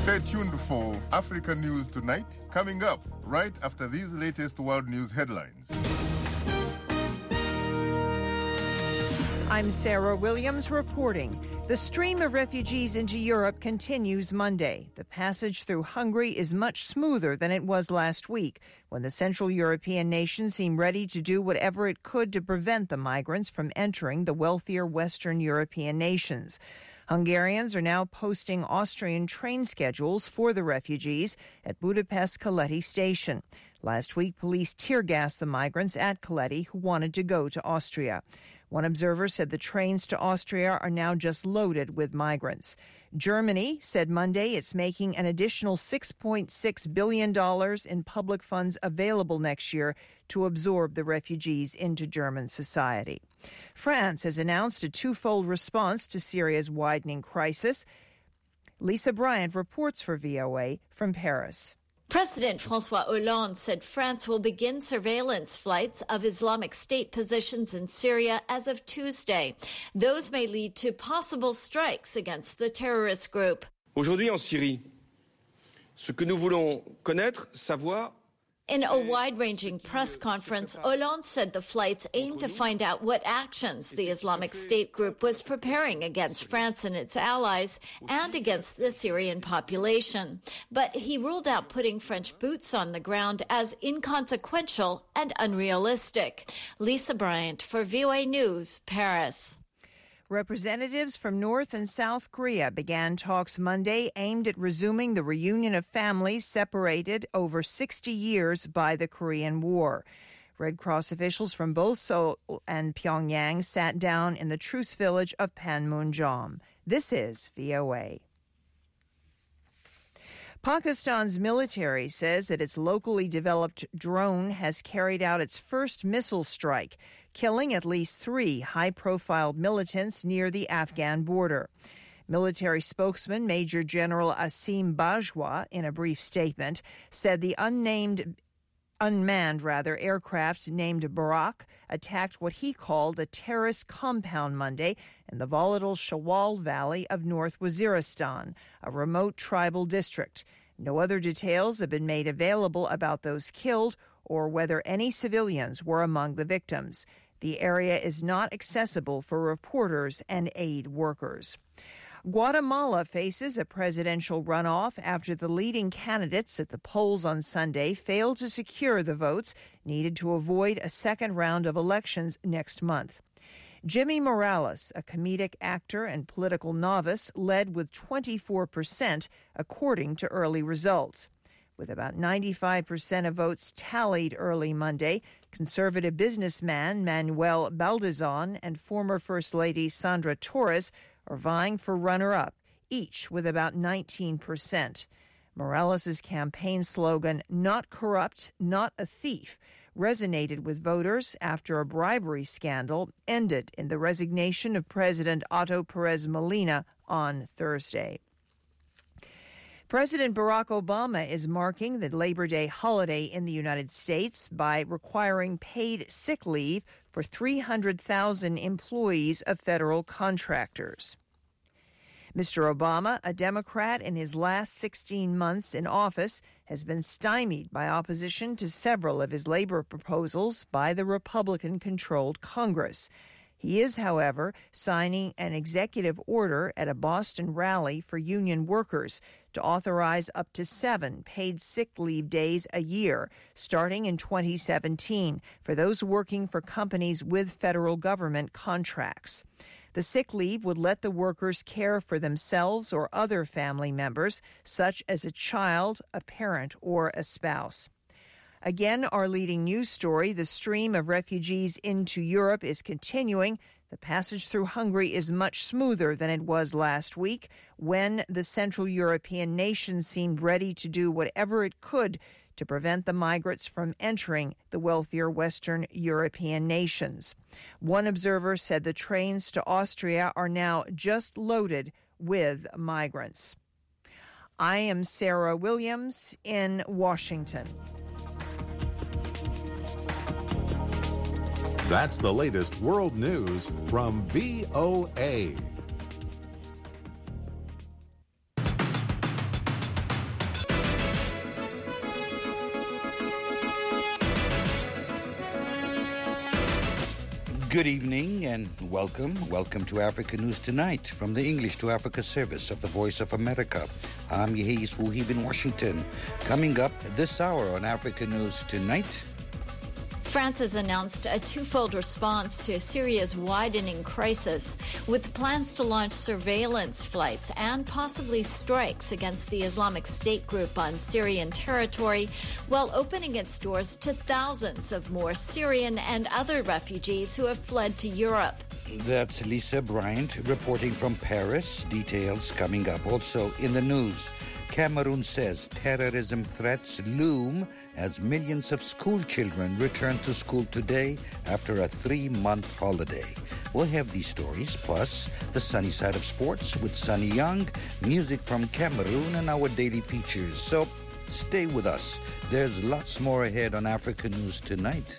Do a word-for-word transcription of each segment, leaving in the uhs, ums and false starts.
Stay tuned for Africa News Tonight, coming up right after these latest world news headlines. I'm Sarah Williams reporting. The stream of refugees into Europe continues Monday. The passage through Hungary is much smoother than it was last week, when the Central European nation seemed ready to do whatever it could to prevent the migrants from entering the wealthier Western European nations. Hungarians are now posting Austrian train schedules for the refugees at Budapest Keleti station. Last week, police tear-gassed the migrants at Keleti who wanted to go to Austria. One observer said the trains to Austria are now just loaded with migrants. Germany said Monday it's making an additional six point six billion dollars in public funds available next year to absorb the refugees into German society. France has announced a twofold response to Syria's widening crisis. Lisa Bryant reports for V O A from Paris. President François Hollande said France will begin surveillance flights of Islamic State positions in Syria as of Tuesday. Those may lead to possible strikes against the terrorist group. Aujourd'hui en Syrie, ce que nous voulons connaître, savoir. In a wide-ranging press conference, Hollande said the flights aimed to find out what actions the Islamic State group was preparing against France and its allies and against the Syrian population. But he ruled out putting French boots on the ground as inconsequential and unrealistic. Lisa Bryant for V O A News, Paris. Representatives from North and South Korea began talks Monday aimed at resuming the reunion of families separated over sixty years by the Korean War. Red Cross officials from both Seoul and Pyongyang sat down in the truce village of Panmunjom. This is V O A. Pakistan's military says that its locally developed drone has carried out its first missile strike, killing at least three high-profile militants near the Afghan border. Military spokesman Major General Asim Bajwa, in a brief statement, said the unnamed, unmanned rather, aircraft named Barak attacked what he called a terrorist compound Monday in the volatile Shawal Valley of North Waziristan, a remote tribal district. No other details have been made available about those killed or whether any civilians were among the victims. The area is not accessible for reporters and aid workers. Guatemala faces a presidential runoff after the leading candidates at the polls on Sunday failed to secure the votes needed to avoid a second round of elections next month. Jimmy Morales, a comedic actor and political novice, led with twenty-four percent, according to early results. With about ninety-five percent of votes tallied early Monday, conservative businessman Manuel Baldizon and former First Lady Sandra Torres are vying for runner-up, each with about nineteen percent. Morales' campaign slogan, "Not corrupt, not a thief," resonated with voters after a bribery scandal ended in the resignation of President Otto Perez Molina on Thursday. President Barack Obama is marking the Labor Day holiday in the United States by requiring paid sick leave for three hundred thousand employees of federal contractors. Mister Obama, a Democrat in his last sixteen months in office, has been stymied by opposition to several of his labor proposals by the Republican-controlled Congress. He is, however, signing an executive order at a Boston rally for union workers to authorize up to seven paid sick leave days a year, starting in twenty seventeen, for those working for companies with federal government contracts. The sick leave would let the workers care for themselves or other family members, such as a child, a parent, or a spouse. Again, our leading news story, the stream of refugees into Europe is continuing. The passage through Hungary is much smoother than it was last week, when the Central European nation seemed ready to do whatever it could to prevent the migrants from entering the wealthier Western European nations. One observer said the trains to Austria are now just loaded with migrants. I am Sarah Williams in Washington. That's the latest world news from V O A. Good evening and welcome. Welcome to Africa News Tonight from the English to Africa service of the Voice of America. I'm Yehis Wuhib in Washington. Coming up this hour on Africa News Tonight. France has announced a twofold response to Syria's widening crisis, with plans to launch surveillance flights and possibly strikes against the Islamic State group on Syrian territory, while opening its doors to thousands of more Syrian and other refugees who have fled to Europe. That's Lisa Bryant reporting from Paris. Details coming up. Also in the news, Cameroon says terrorism threats loom as millions of school children return to school today after a three-month holiday. We'll have these stories, plus the sunny side of sports with Sunny Young, music from Cameroon, and our daily features. So stay with us. There's lots more ahead on Africa News Tonight.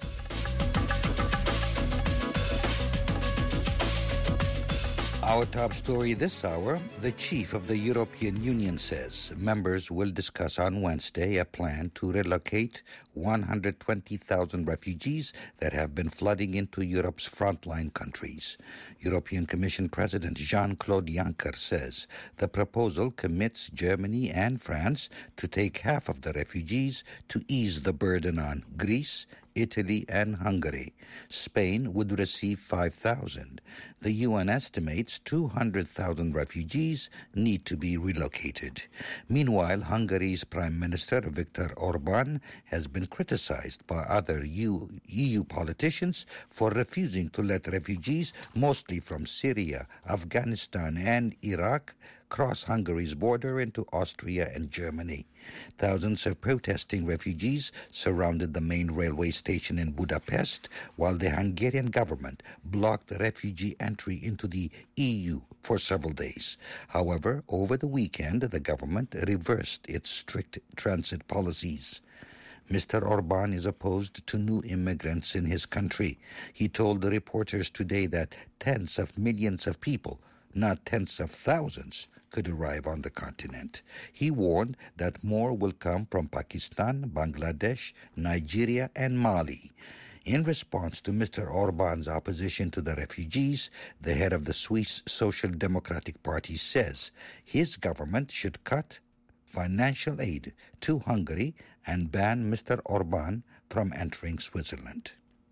Our top story this hour, the chief of the European Union says members will discuss on Wednesday a plan to relocate one hundred twenty thousand refugees that have been flooding into Europe's frontline countries. European Commission President Jean-Claude Juncker says the proposal commits Germany and France to take half of the refugees to ease the burden on Greece, Italy, and Hungary. Spain would receive five thousand. The U N estimates two hundred thousand refugees need to be relocated. Meanwhile, Hungary's Prime Minister Viktor Orban has been criticized by other E U politicians for refusing to let refugees, mostly from Syria, Afghanistan, and Iraq, cross Hungary's border into Austria and Germany. Thousands of protesting refugees surrounded the main railway station in Budapest, while the Hungarian government blocked refugee entry into the E U for several days. However, over the weekend, the government reversed its strict transit policies. Mister Orban is opposed to new immigrants in his country. He told the reporters today that tens of millions of people, not tens of thousands, could arrive on the continent. He warned that more will come from Pakistan, Bangladesh, Nigeria, and Mali. In response to Mister Orban's opposition to the refugees, the head of the Swiss Social Democratic Party says his government should cut financial aid to Hungary and ban Mister Orban from entering Switzerland.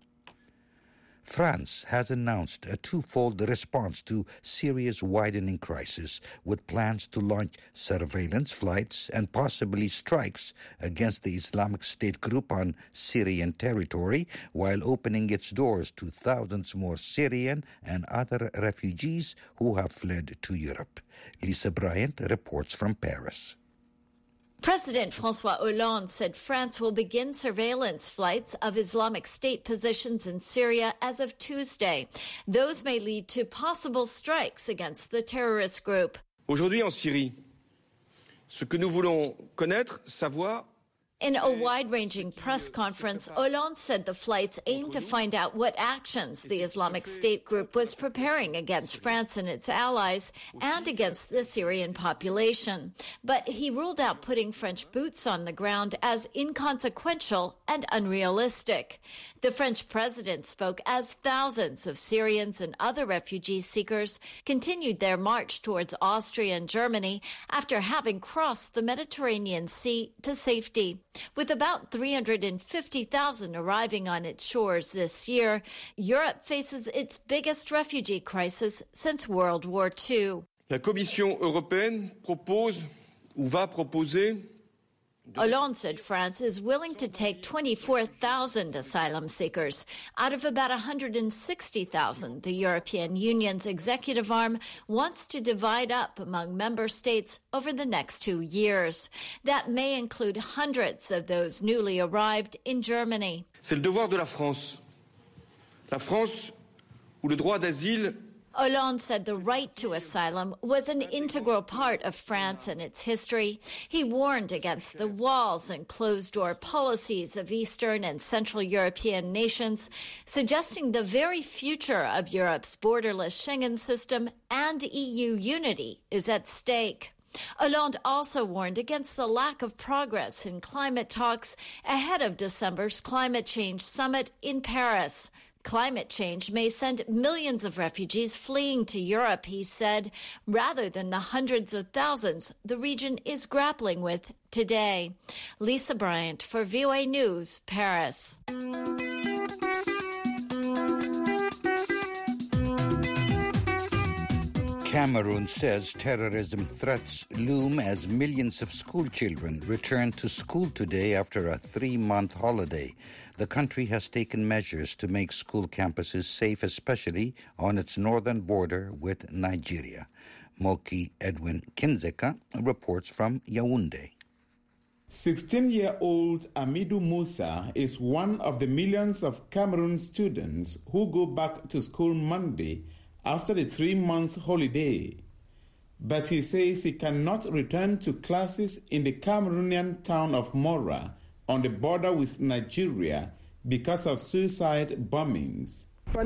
France has announced a twofold response to Syria's widening crisis, with plans to launch surveillance flights and possibly strikes against the Islamic State group on Syrian territory, while opening its doors to thousands more Syrian and other refugees who have fled to Europe. Lisa Bryant reports from Paris. President François Hollande said France will begin surveillance flights of Islamic State positions in Syria as of Tuesday. Those may lead to possible strikes against the terrorist group. Aujourd'hui en Syrie, ce que nous voulons connaître, savoir. In a wide-ranging press conference, Hollande said the flights aimed to find out what actions the Islamic State group was preparing against France and its allies and against the Syrian population. But he ruled out putting French boots on the ground as inconsequential and unrealistic. The French president spoke as thousands of Syrians and other refugee seekers continued their march towards Austria and Germany after having crossed the Mediterranean Sea to safety. With about three hundred fifty thousand arriving on its shores this year, Europe faces its biggest refugee crisis since World War Two. La Commission européenne propose ou va proposer. Hollande said France is willing to take twenty-four thousand asylum seekers out of about one hundred sixty thousand the European Union's executive arm wants to divide up among member states over the next two years. That may include hundreds of those newly arrived in Germany. C'est le devoir de la France. La France où le droit d'asile. Hollande said the right to asylum was an integral part of France and its history. He warned against the walls and closed-door policies of Eastern and Central European nations, suggesting the very future of Europe's borderless Schengen system and E U unity is at stake. Hollande also warned against the lack of progress in climate talks ahead of December's climate change summit in Paris. Climate change may send millions of refugees fleeing to Europe, he said, rather than the hundreds of thousands the region is grappling with today. Lisa Bryant for V O A News, Paris. Cameroon says terrorism threats loom as millions of school children return to school today after a three-month holiday. The country has taken measures to make school campuses safe, especially on its northern border with Nigeria. Moki Edwin Kinzeka reports from Yaoundé. sixteen-year-old Amidou Musa is one of the millions of Cameroon students who go back to school Monday after the three-month holiday. But he says he cannot return to classes in the Cameroonian town of Mora on the border with Nigeria because of suicide bombings.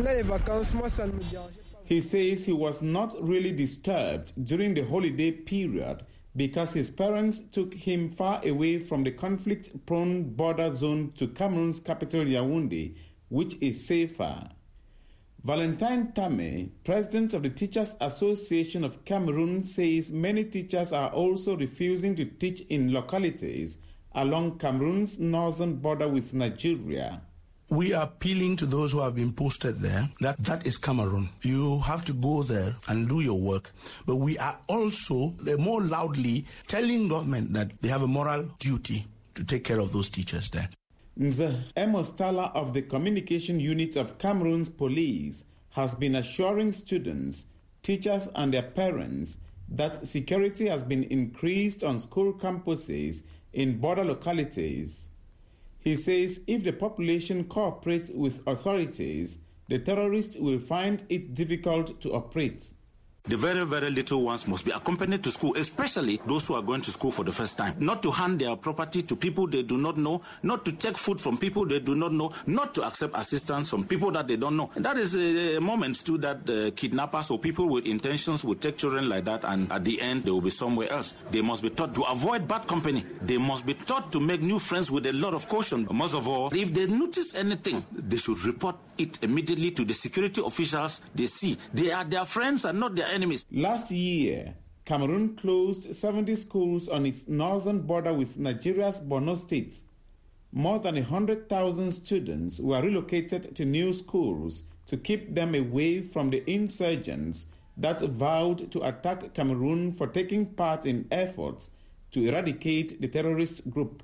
He says he was not really disturbed during the holiday period because his parents took him far away from the conflict-prone border zone to Cameroon's capital Yaoundé, which is safer. Valentine Tame, president of the Teachers Association of Cameroon, says many teachers are also refusing to teach in localities along Cameroon's northern border with Nigeria. We are appealing to those who have been posted there that that is Cameroon. You have to go there and do your work. But we are also more loudly telling government that they have a moral duty to take care of those teachers there. Nze Emostala of the communication unit of Cameroon's police has been assuring students, teachers and their parents that security has been increased on school campuses in border localities. He says if the population cooperates with authorities, the terrorists will find it difficult to operate. The very, very little ones must be accompanied to school, especially those who are going to school for the first time. Not to hand their property to people they do not know, not to take food from people they do not know, not to accept assistance from people that they don't know. And that is a, a moment too that uh, kidnappers or people with intentions will take children like that, and at the end they will be somewhere else. They must be taught to avoid bad company. They must be taught to make new friends with a lot of caution. Most of all, if they notice anything, they should report it immediately to the security officials they see. They are their friends and not their enemies. Last year, Cameroon closed seventy schools on its northern border with Nigeria's Borno State. More than one hundred thousand students were relocated to new schools to keep them away from the insurgents that vowed to attack Cameroon for taking part in efforts to eradicate the terrorist group.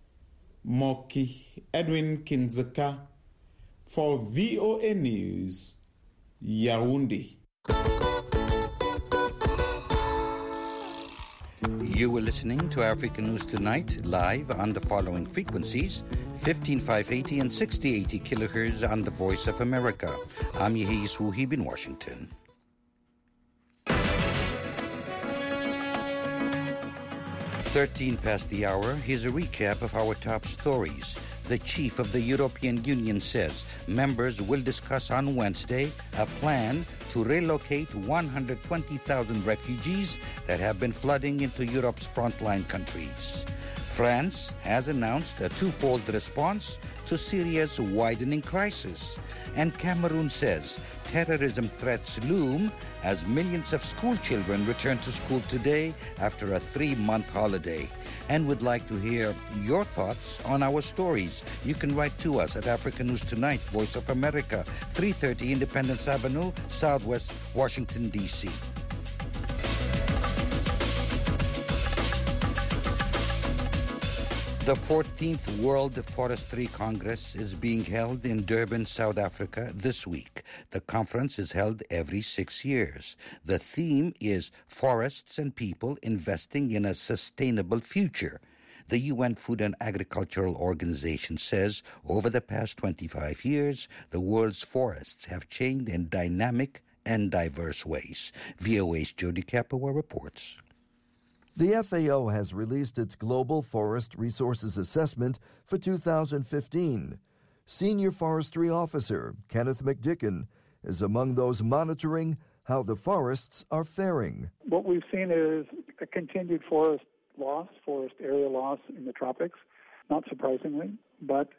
Moki Edwin Kinzeka for V O A News, Yaoundé. You were listening to African News Tonight, live on the following frequencies: fifteen five eighty and sixty eighty kilohertz on the Voice of America. I'm Yehi Swuhib in Washington. thirteen past the hour, here's a recap of our top stories. The chief of the European Union says members will discuss on Wednesday a plan to relocate one hundred twenty thousand refugees that have been flooding into Europe's frontline countries. France has announced a twofold response to Syria's widening crisis. And Cameroon says terrorism threats loom as millions of school children return to school today after a three-month holiday. And would like to hear your thoughts on our stories. You can write to us at African News Tonight, Voice of America, three thirty Independence Avenue, Southwest Washington, D C The fourteenth World Forestry Congress is being held in Durban, South Africa this week. The conference is held every six years. The theme is Forests and People Investing in a Sustainable Future. The U N Food and Agricultural Organization says over the past twenty-five years, the world's forests have changed in dynamic and diverse ways. V O A's Jody Capua reports. The F A O has released its Global Forest Resources Assessment for two thousand fifteen. Senior Forestry Officer Kenneth McDicken is among those monitoring how the forests are faring. What we've seen is a continued forest loss, forest area loss in the tropics, not surprisingly, but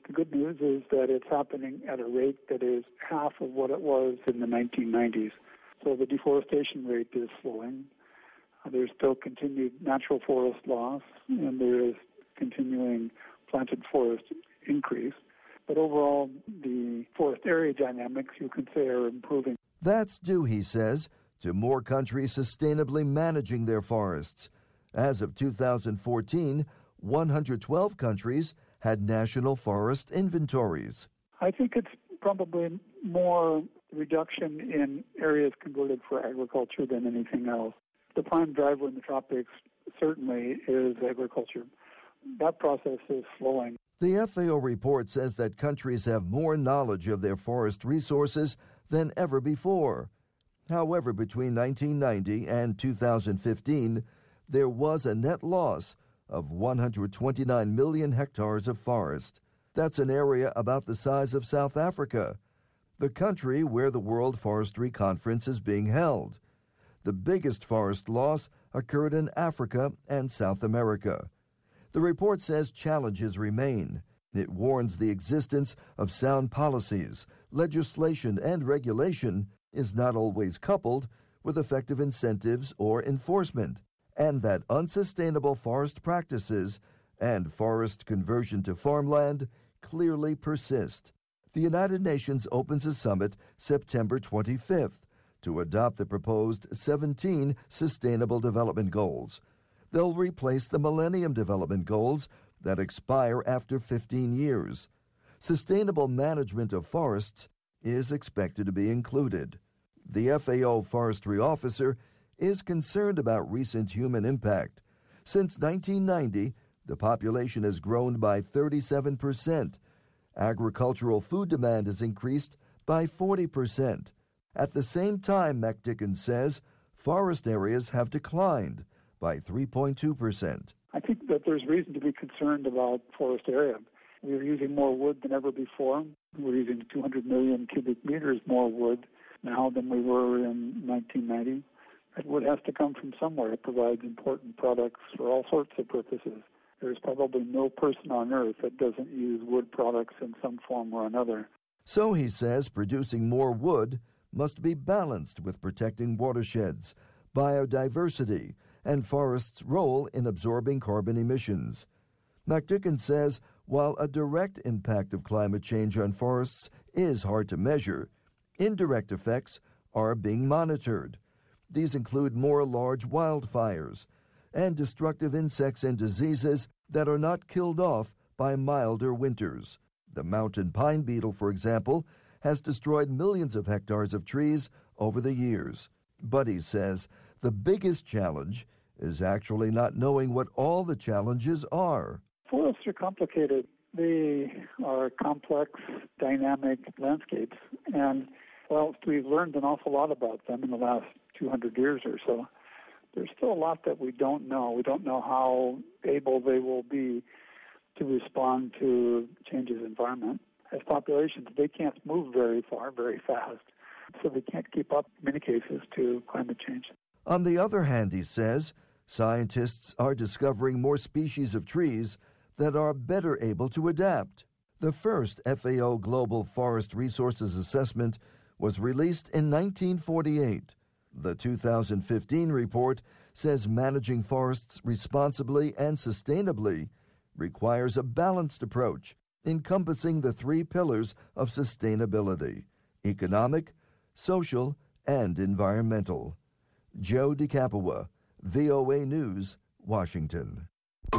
The good news is that it's happening at a rate that is half of what it was in the nineteen nineties. So the deforestation rate is slowing. There's still continued natural forest loss, and there is continuing planted forest increase. But overall, the forest area dynamics, you can say, are improving. That's due, he says, to more countries sustainably managing their forests. As of two thousand fourteen, one hundred twelve countries had national forest inventories. I think it's probably more reduction in areas converted for agriculture than anything else. The prime driver in the tropics certainly is agriculture. That process is slowing. The F A O report says that countries have more knowledge of their forest resources than ever before. However, between nineteen ninety and two thousand fifteen, there was a net loss of one hundred twenty-nine million hectares of forest. That's an area about the size of South Africa, the country where the World Forestry Conference is being held. The biggest forest loss occurred in Africa and South America. The report says challenges remain. It warns the existence of sound policies, legislation, and regulation is not always coupled with effective incentives or enforcement, and that unsustainable forest practices and forest conversion to farmland clearly persist. The United Nations opens a summit September twenty-fifth to adopt the proposed seventeen Sustainable Development Goals. They'll replace the Millennium Development Goals that expire after fifteen years. Sustainable management of forests is expected to be included. The F A O forestry officer is concerned about recent human impact. Since nineteen ninety, the population has grown by thirty-seven percent. Agricultural food demand has increased by forty percent. At the same time, McDicken says, forest areas have declined by three point two percent. I think that there's reason to be concerned about forest area. We're using more wood than ever before. We're using two hundred million cubic meters more wood now than we were in nineteen ninety. That wood has to come from somewhere. It provides important products for all sorts of purposes. There's probably no person on earth that doesn't use wood products in some form or another. So, he says, producing more wood must be balanced with protecting watersheds, biodiversity, and forests' role in absorbing carbon emissions. McDicken says while a direct impact of climate change on forests is hard to measure, indirect effects are being monitored. These include more large wildfires and destructive insects and diseases that are not killed off by milder winters. The mountain pine beetle, for example, has destroyed millions of hectares of trees over the years. But he says the biggest challenge is actually not knowing what all the challenges are. Forests are complicated. They are complex, dynamic landscapes. And whilst we've learned an awful lot about them in the last two hundred years or so, there's still a lot that we don't know. We don't know how able they will be to respond to changes in environment. As populations, they can't move very far, very fast. So they can't keep up, in many cases, to climate change. On the other hand, he says, scientists are discovering more species of trees that are better able to adapt. The first F A O Global Forest Resources Assessment was released in nineteen forty-eight. The two thousand fifteen report says managing forests responsibly and sustainably requires a balanced approach encompassing the three pillars of sustainability: economic, social, and environmental. Joe DeCapua, V O A News, Washington.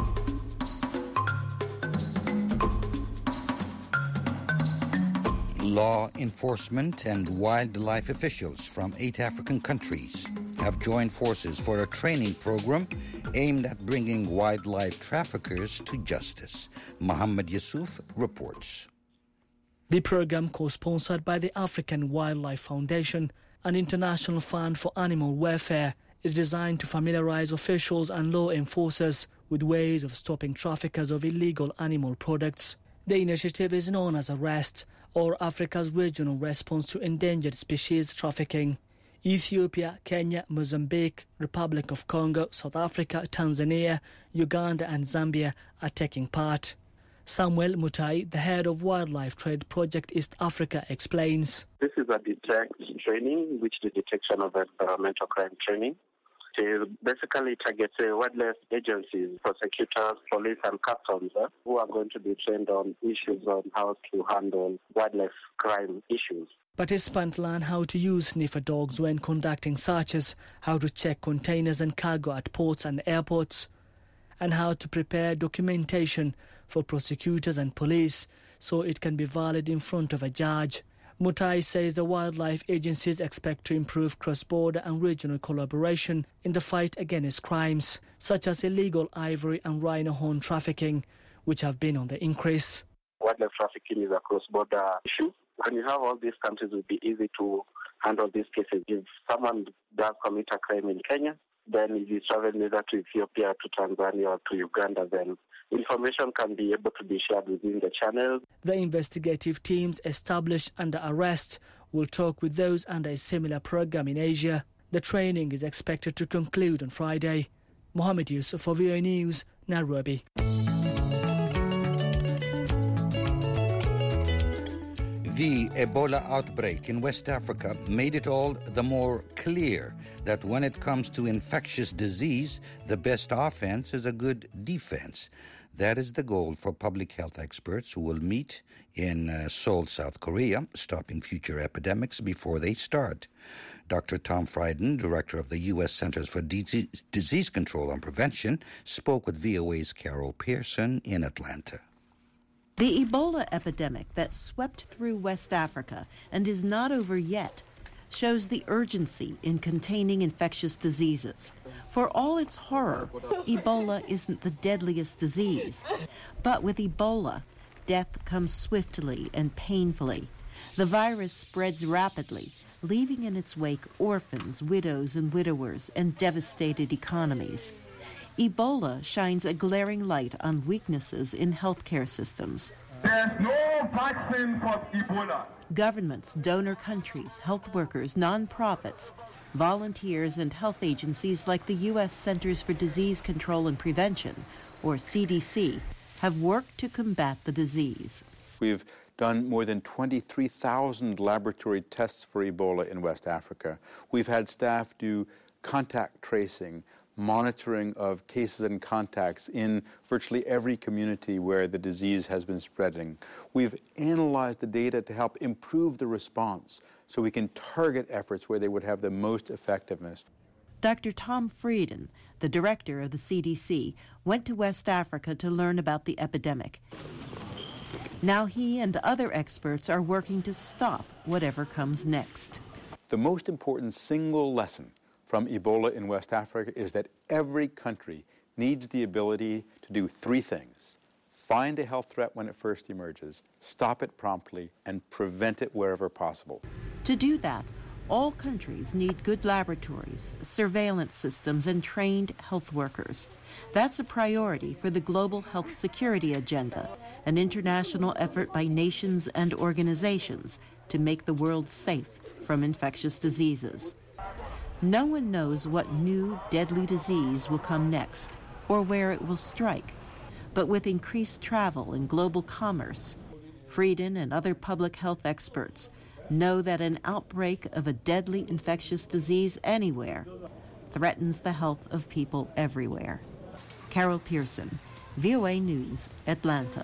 Law enforcement and wildlife officials from eight African countries have joined forces for a training program aimed at bringing wildlife traffickers to justice. Muhammad Yusuf reports. The program, co-sponsored by the African Wildlife Foundation, an international fund for animal welfare, is designed to familiarize officials and law enforcers with ways of stopping traffickers of illegal animal products. The initiative is known as ARREST, or Africa's Regional Response to Endangered Species Trafficking. Ethiopia, Kenya, Mozambique, Republic of Congo, South Africa, Tanzania, Uganda and Zambia are taking part. Samuel Mutai, the head of Wildlife Trade Project East Africa, explains. This is a detect training, which is the detection of environmental crime training. It basically targets uh, wildlife agencies, prosecutors, police and customs uh, who are going to be trained on issues on how to handle wildlife crime issues. Participants learn how to use sniffer dogs when conducting searches, how to check containers and cargo at ports and airports, and how to prepare documentation for prosecutors and police so it can be valid in front of a judge. Mutai says the wildlife agencies expect to improve cross-border and regional collaboration in the fight against crimes, such as illegal ivory and rhino horn trafficking, which have been on the increase. Wildlife trafficking is a cross-border issue. When you have all these countries, it will be easy to handle these cases. If someone does commit a crime in Kenya, then if you travel either to Ethiopia, to Tanzania, or to Uganda, then information can be able to be shared within the channel. The investigative teams established under arrest will talk with those under a similar program in Asia. The training is expected to conclude on Friday. Mohammed Yusuf for V O A News, Nairobi. The Ebola outbreak in West Africa made it all the more clear that when it comes to infectious disease, the best offense is a good defense. That is the goal for public health experts who will meet in uh, Seoul, South Korea, stopping future epidemics before they start. Doctor Tom Frieden, director of the U S Centers for Disease, Disease Control and Prevention, spoke with V O A's Carol Pearson in Atlanta. The Ebola epidemic that swept through West Africa and is not over yet shows the urgency in containing infectious diseases. For all its horror, Ebola isn't the deadliest disease. But with Ebola, death comes swiftly and painfully. The virus spreads rapidly, leaving in its wake orphans, widows and widowers, and devastated economies. Ebola shines a glaring light on weaknesses in healthcare systems. There's no vaccine for Ebola. Governments, donor countries, health workers, nonprofits, volunteers, and health agencies like the U S Centers for Disease Control and Prevention, or C D C, have worked to combat the disease. We've done more than twenty-three thousand laboratory tests for Ebola in West Africa. We've had staff do contact tracing, monitoring of cases and contacts in virtually every community where the disease has been spreading. We've analyzed the data to help improve the response so we can target efforts where they would have the most effectiveness. Doctor Tom Frieden, the director of the C D C, went to West Africa to learn about the epidemic. Now he and other experts are working to stop whatever comes next. The most important single lesson from Ebola in West Africa is that every country needs the ability to do three things: find a health threat when it first emerges, stop it promptly, and prevent it wherever possible. To do that, all countries need good laboratories, surveillance systems, and trained health workers. That's a priority for the Global Health Security Agenda, an international effort by nations and organizations to make the world safe from infectious diseases. No one knows what new deadly disease will come next or where it will strike. But with increased travel and global commerce, Frieden and other public health experts know that an outbreak of a deadly infectious disease anywhere threatens the health of people everywhere. Carol Pearson, V O A News, Atlanta.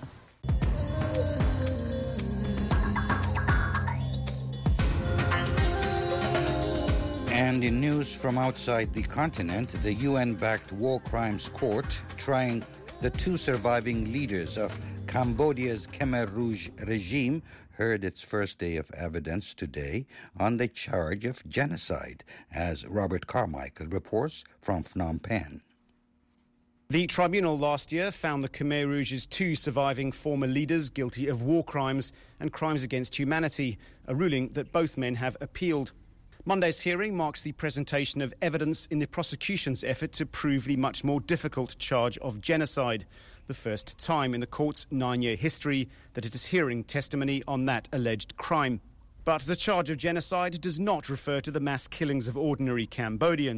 And in news from outside the continent, the U N-backed War Crimes Court trying the two surviving leaders of Cambodia's Khmer Rouge regime heard its first day of evidence today on the charge of genocide, as Robert Carmichael reports from Phnom Penh. The tribunal last year found the Khmer Rouge's two surviving former leaders guilty of war crimes and crimes against humanity, a ruling that both men have appealed. Monday's hearing marks the presentation of evidence in the prosecution's effort to prove the much more difficult charge of genocide, the first time in the court's nine-year history that it is hearing testimony on that alleged crime. But the charge of genocide does not refer to the mass killings of ordinary Cambodians.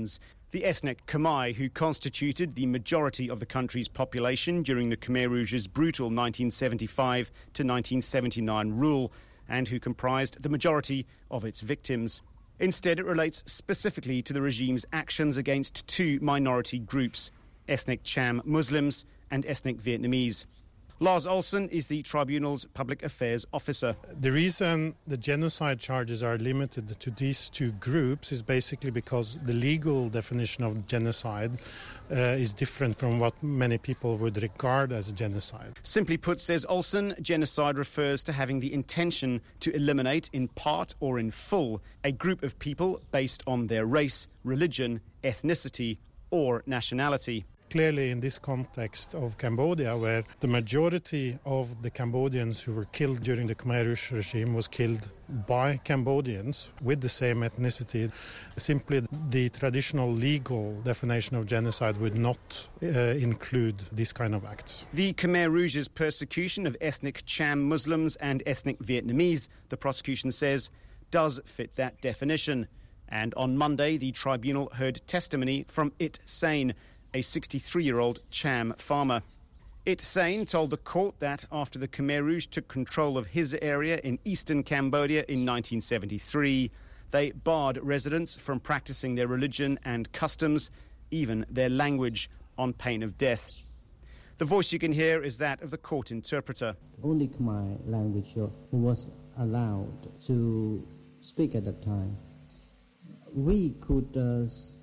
The ethnic Khmer, who constituted the majority of the country's population during the Khmer Rouge's brutal nineteen seventy-five to nineteen seventy-nine rule, and who comprised the majority of its victims. Instead, it relates specifically to the regime's actions against two minority groups, ethnic Cham Muslims and ethnic Vietnamese. Lars Olsen is the tribunal's public affairs officer. The reason the genocide charges are limited to these two groups is basically because the legal definition of genocide uh, is different from what many people would regard as genocide. Simply put, says Olsen, genocide refers to having the intention to eliminate in part or in full a group of people based on their race, religion, ethnicity or nationality. Clearly, in this context of Cambodia, where the majority of the Cambodians who were killed during the Khmer Rouge regime was killed by Cambodians with the same ethnicity, simply the traditional legal definition of genocide would not uh, include these kind of acts. The Khmer Rouge's persecution of ethnic Cham Muslims and ethnic Vietnamese, the prosecution says, does fit that definition. And on Monday, the tribunal heard testimony from It Sain, a sixty-three-year-old Cham farmer. It Sain told the court that after the Khmer Rouge took control of his area in eastern Cambodia in nineteen seventy-three, they barred residents from practicing their religion and customs, even their language, on pain of death. The voice you can hear is that of the court interpreter. Only Khmer language was allowed to speak at that time. We could uh,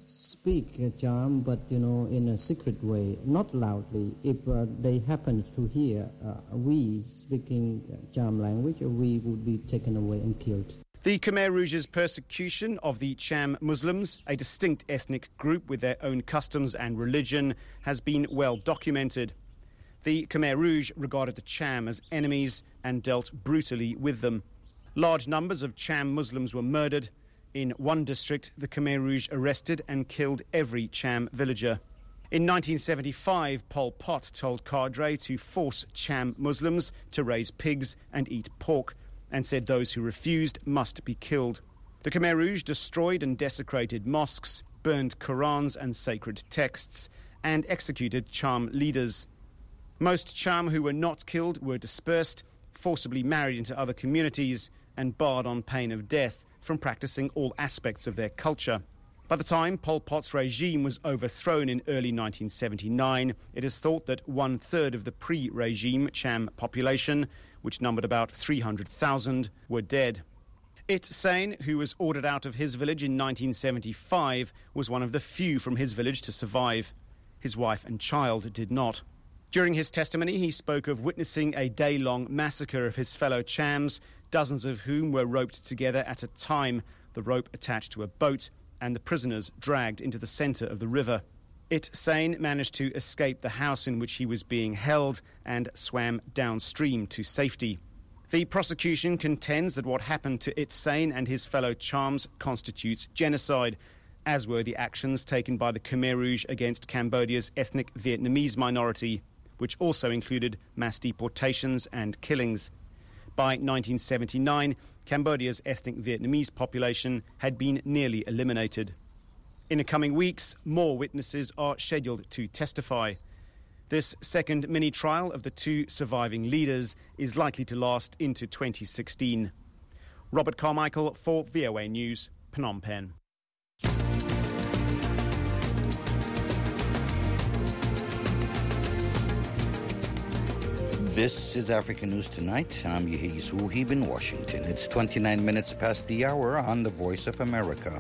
speak uh, Cham, but, you know, in a secret way, not loudly. If uh, they happened to hear uh, we speaking Cham language, we would be taken away and killed. The Khmer Rouge's persecution of the Cham Muslims, a distinct ethnic group with their own customs and religion, has been well documented. The Khmer Rouge regarded the Cham as enemies and dealt brutally with them. Large numbers of Cham Muslims were murdered. In one district, the Khmer Rouge arrested and killed every Cham villager. In nineteen seventy-five, Pol Pot told cadre to force Cham Muslims to raise pigs and eat pork, and said those who refused must be killed. The Khmer Rouge destroyed and desecrated mosques, burned Qurans and sacred texts, and executed Cham leaders. Most Cham who were not killed were dispersed, forcibly married into other communities, and barred on pain of death from practicing all aspects of their culture. By the time Pol Pot's regime was overthrown in early nineteen seventy-nine, it is thought that one-third of the pre-regime Cham population, which numbered about three hundred thousand, were dead. It Sain, who was ordered out of his village in nineteen seventy-five, was one of the few from his village to survive. His wife and child did not. During his testimony, he spoke of witnessing a day-long massacre of his fellow Chams, dozens of whom were roped together at a time, the rope attached to a boat, and the prisoners dragged into the centre of the river. It Sain managed to escape the house in which he was being held and swam downstream to safety. The prosecution contends that what happened to It Sain and his fellow Chams constitutes genocide, as were the actions taken by the Khmer Rouge against Cambodia's ethnic Vietnamese minority, which also included mass deportations and killings. By nineteen seventy-nine, Cambodia's ethnic Vietnamese population had been nearly eliminated. In the coming weeks, more witnesses are scheduled to testify. This second mini-trial of the two surviving leaders is likely to last into twenty sixteen. Robert Carmichael for V O A News, Phnom Penh. This is African News Tonight. I'm Yehi Suhib in Washington. It's twenty-nine minutes past the hour on the Voice of America.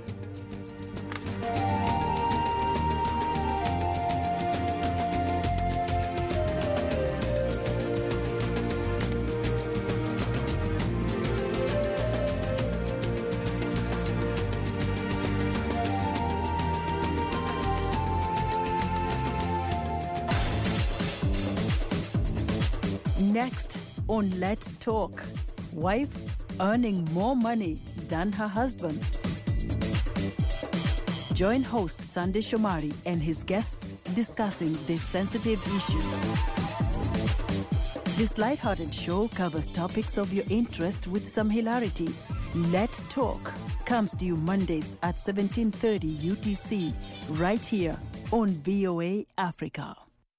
Next on Let's Talk, wife earning more money than her husband. Join host Sunday Shomari and his guests discussing this sensitive issue. This lighthearted show covers topics of your interest with some hilarity. Let's Talk comes to you Mondays at seventeen thirty U T C, right here on V O A Africa.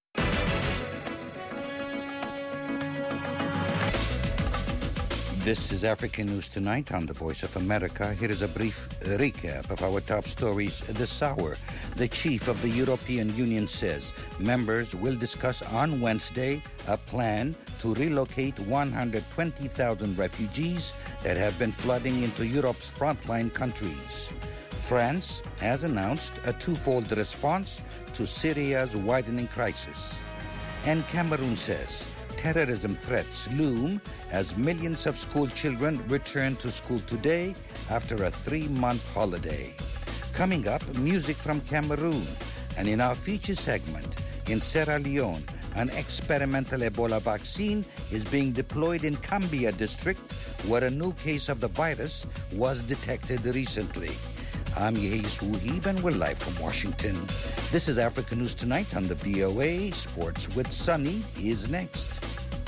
This is African News Tonight on the Voice of America. Here is a brief recap of our top stories this hour. The chief of the European Union says members will discuss on Wednesday a plan to relocate one hundred twenty thousand refugees that have been flooding into Europe's frontline countries. France has announced a twofold response to Syria's widening crisis. And Cameroon says terrorism threats loom as millions of school children return to school today after a three-month holiday. Coming up, music from Cameroon. And in our feature segment, in Sierra Leone, an experimental Ebola vaccine is being deployed in Kambia district, where a new case of the virus was detected recently. I'm Yehis Wuhib, and we're live from Washington. This is Africa News Tonight on the V O A. Sports with Sunny is next.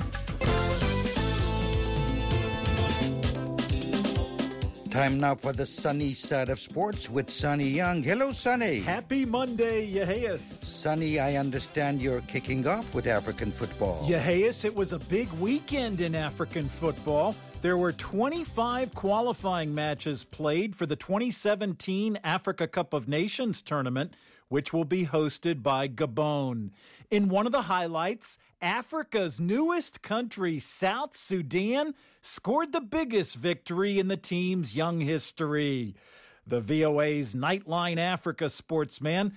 Time now for the sunny side of sports with Sonny Young. Hello, Sonny. Happy Monday, Yeheis. Sonny, I understand you're kicking off with African football. Yeheis, it was a big weekend in African football. There were twenty-five qualifying matches played for the twenty seventeen Africa Cup of Nations tournament, which will be hosted by Gabon. In one of the highlights, Africa's newest country, South Sudan, scored the biggest victory in the team's young history. The V O A's Nightline Africa sportsman,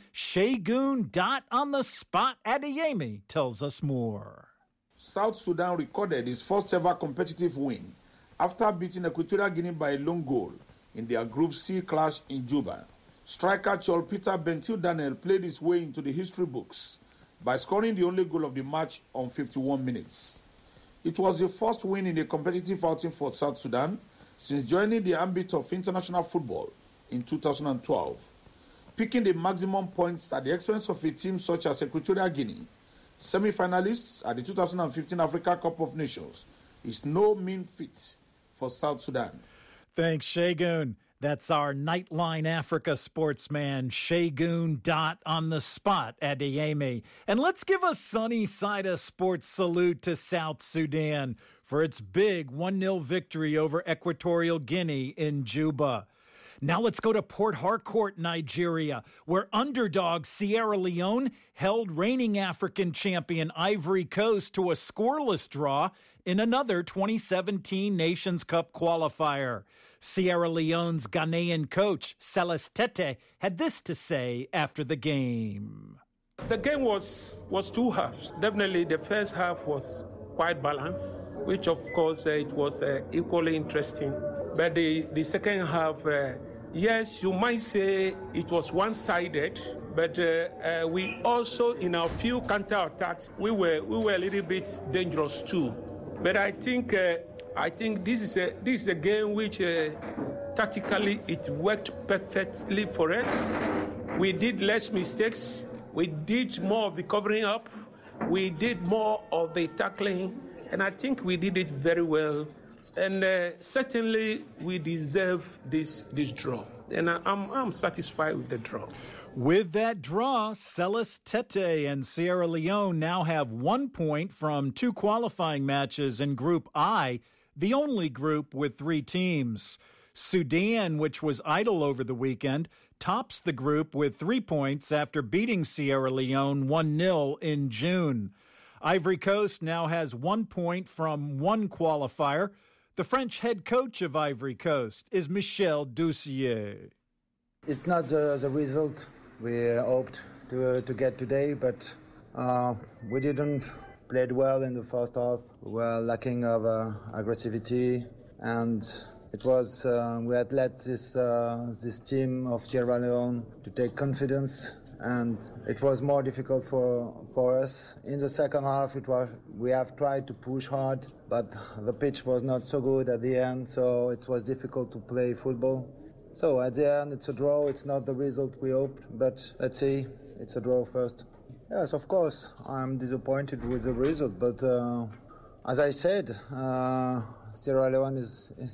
Segun Dot on the spot Adeyemi, tells us more. South Sudan recorded its first ever competitive win after beating Equatorial Guinea by a lone goal in their Group C clash in Juba. Striker Chol Peter Bentil Daniel played his way into the history books by scoring the only goal of the match on fifty-one minutes. It was the first win in a competitive outing for South Sudan since joining the ambit of international football in two thousand twelve. Picking the maximum points at the expense of a team such as Equatorial Guinea, semi-finalists at the two thousand fifteen Africa Cup of Nations, is no mean feat for South Sudan. Thanks, Segun. That's our Nightline Africa sportsman, Segun Dot on the spot at Adeyemi. And let's give a sunny side of sports salute to South Sudan for its big one nil victory over Equatorial Guinea in Juba. Now let's go to Port Harcourt, Nigeria, where underdog Sierra Leone held reigning African champion Ivory Coast to a scoreless draw in another twenty seventeen Nations Cup qualifier. Sierra Leone's Ghanaian coach, Celeste Tete, had this to say after the game. The game was, was two halves. Definitely the first half was quite balanced, which of course uh, it was uh, equally interesting. But the, the second half, uh, yes, you might say it was one-sided, but uh, uh, we also, in our few counter-attacks, we were, we were a little bit dangerous too. But I think uh, I think this is a this is a game which uh, tactically it worked perfectly for us. We did less mistakes. We did more of the covering up. We did more of the tackling, and I think we did it very well. And uh, certainly we deserve this this draw, and I, I'm I'm satisfied with the draw. With that draw, Celeste Tete and Sierra Leone now have one point from two qualifying matches in Group I, the only group with three teams. Sudan, which was idle over the weekend, tops the group with three points after beating Sierra Leone one nil in June. Ivory Coast now has one point from one qualifier. The French head coach of Ivory Coast is Michel Doucier. It's not the, the result we hoped to, uh, to get today, but uh, we didn't play well in the first half. We were lacking of uh, aggressivity, and it was uh, we had let this uh, this team of Sierra Leone to take confidence, and it was more difficult for for us. In the second half, it was we have tried to push hard, but the pitch was not so good at the end, so it was difficult to play football. So at the end, it's a draw. It's not the result we hoped, but let's see. It's a draw first. Yes, of course, I'm disappointed with the result, but uh, as I said, uh, Sierra Leone is, is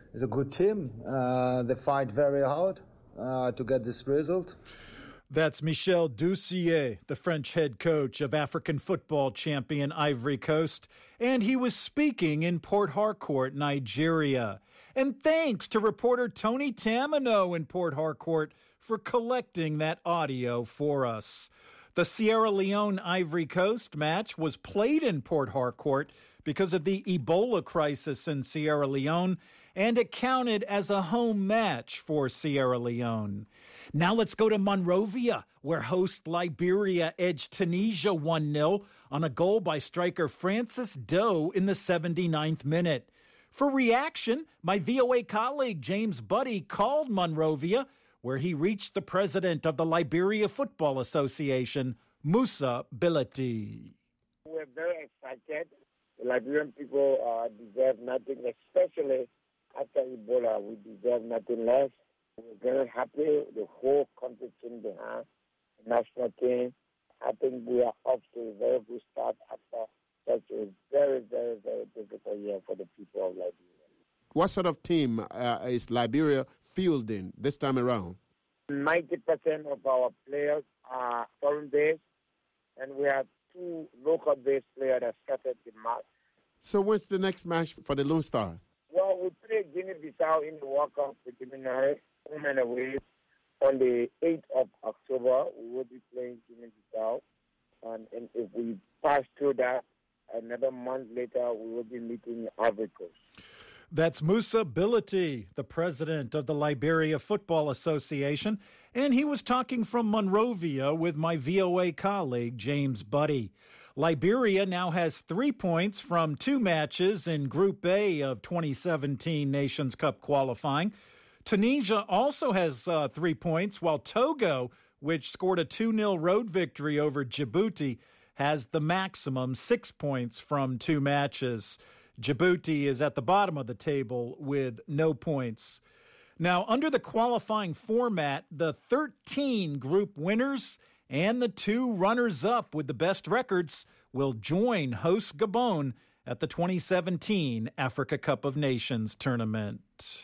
is a good team. Uh, they fight very hard uh, to get this result. That's Michel Doucier, the French head coach of African football champion Ivory Coast, and he was speaking in Port Harcourt, Nigeria. And thanks to reporter Tony Tamino in Port Harcourt for collecting that audio for us. The Sierra Leone-Ivory Coast match was played in Port Harcourt because of the Ebola crisis in Sierra Leone, and it counted as a home match for Sierra Leone. Now let's go to Monrovia, where host Liberia edged Tunisia one nil on a goal by striker Francis Doe in the seventy-ninth minute. For reaction, my V O A colleague James Buddy called Monrovia, where he reached the president of the Liberia Football Association, Musa Bility. We're very excited. The Liberian people uh, deserve nothing, especially after Ebola. We deserve nothing less. We're very happy. The whole country came behind the national team. I think we are off to a very good start after such a very, very, very difficult year for the people of Liberia. What sort of team uh, is Liberia fielding this time around? ninety percent of our players are foreign-based, and we have two local-based players that started the match. So when's the next match for the Lone Stars? Well, we play Guinea-Bissau in the World Cup preliminary, home and away. On the eighth of October, we will be playing Guinea-Bissau. And, and if we pass through that, another month later, we will be meeting Ivory Coast. That's Musa Bility, the president of the Liberia Football Association, and he was talking from Monrovia with my V O A colleague, James Buddy. Liberia now has three points from two matches in Group A of twenty seventeen Nations Cup qualifying. Tunisia also has uh, three points, while Togo, which scored a two nil road victory over Djibouti, has the maximum six points from two matches. Djibouti is at the bottom of the table with no points. Now, under the qualifying format, the thirteen group winners and the two runners-up with the best records will join host Gabon at the twenty seventeen Africa Cup of Nations tournament.